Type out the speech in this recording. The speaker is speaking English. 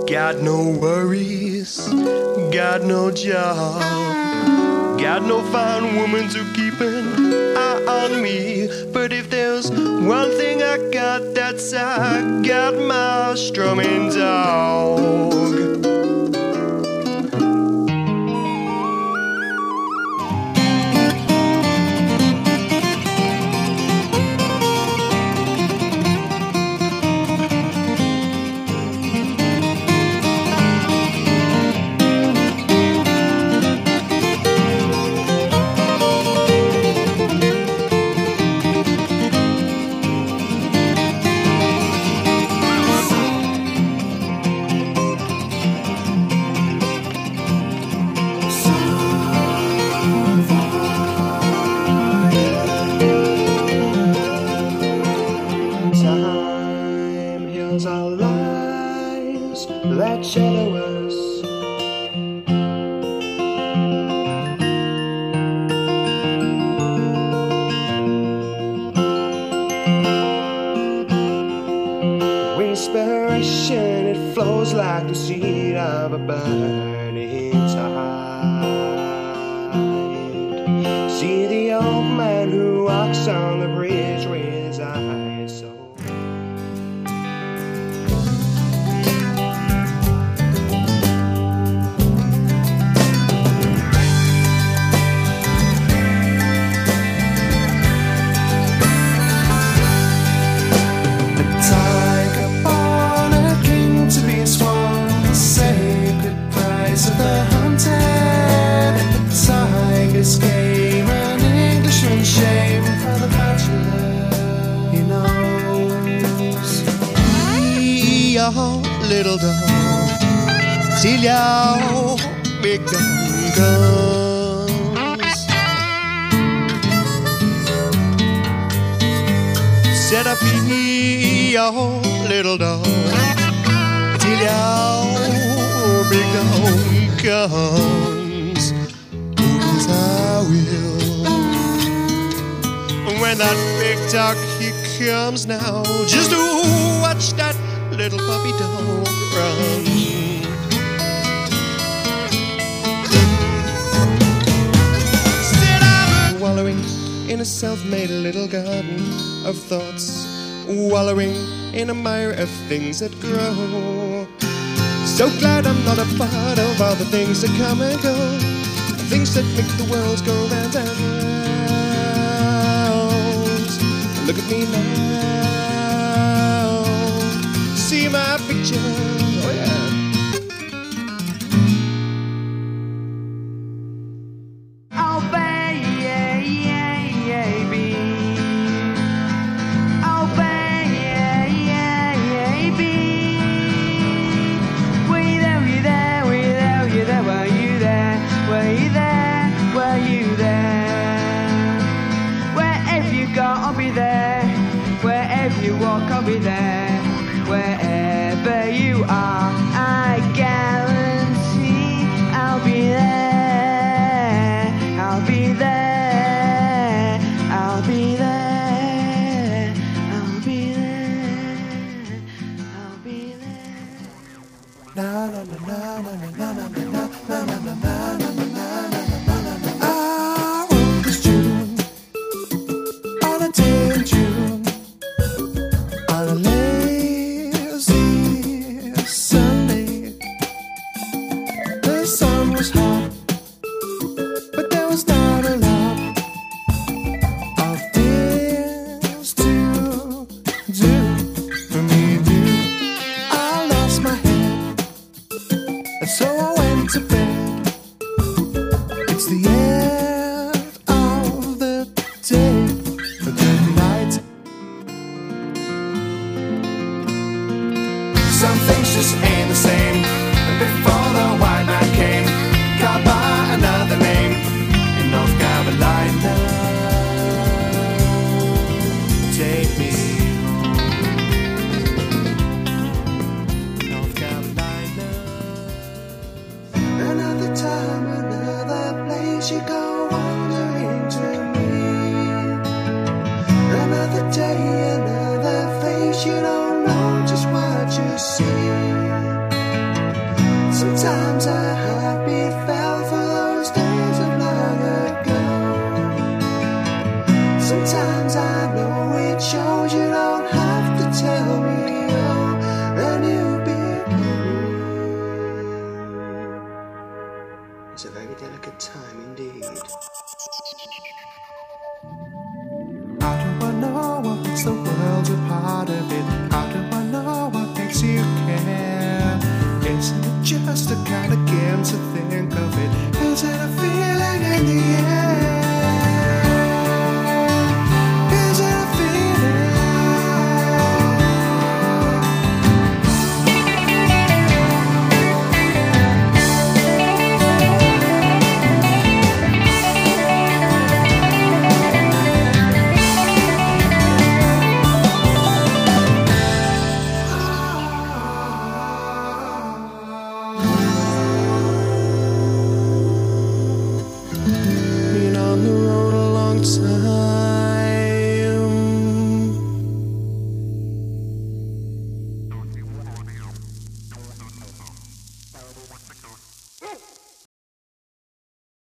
Got no worries, got no job, got no fine woman to keep an eye on me. But if there's one thing I got, that's I got my strumming dog. Our lives that shadow us. Inspiration, it flows like the seed of a burning tide. See the old man who walks on the bridge with his eyes so game, an Englishman shame for the bachelor. He knows. Your little dog, till your big dog comes. Set up your little dog, till your big dog comes. I will. When that big dog he comes now, just to watch that little puppy dog run. Still I'm wallowing in a self-made little garden of thoughts, wallowing in a mire of things that grow. So glad I'm not a part of all the things that come and go, things that make the world go round and round. Look at me now, see my picture, oh yeah. Oh baby, oh baby, were you there, were you there, were you there, were you there, were you there? Were you there? Were you there? Wherever you go, I'll be there. Wherever you walk, I'll be there. Wherever you are, I guarantee I'll be there. I'll be there. I'll be there. I'll be there. I'll be there. Na na na na na na na na na na na na. So I went to bed. It's the end of the day. Good night. Some things just ain't